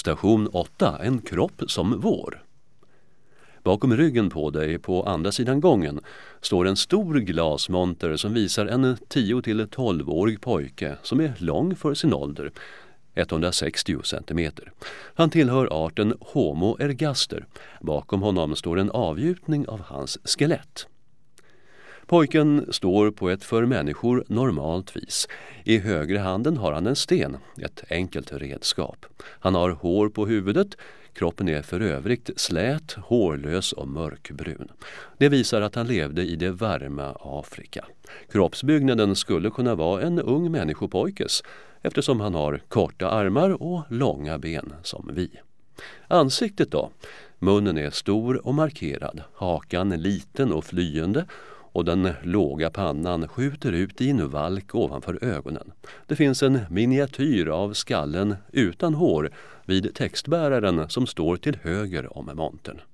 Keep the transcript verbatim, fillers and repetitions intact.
Station åtta. En kropp som vår. Bakom ryggen på dig på andra sidan gången står en stor glasmonter som visar en tio till tolv-årig pojke som är lång för sin ålder, etthundrasextio centimeter. Han tillhör arten Homo ergaster. Bakom honom står en avgjutning av hans skelett. Pojken står på ett för människor normalt vis. I högra handen har han en sten, ett enkelt redskap. Han har hår på huvudet. Kroppen är för övrigt slät, hårlös och mörkbrun. Det visar att han levde i det varma Afrika. Kroppsbyggnaden skulle kunna vara en ung människopojkes eftersom han har korta armar och långa ben som vi. Ansiktet då? Munnen är stor och markerad, hakan liten och flyende och den låga pannan skjuter ut i en valk ovanför ögonen. Det finns en miniatyr av skallen utan hår vid textbäraren som står till höger om montern.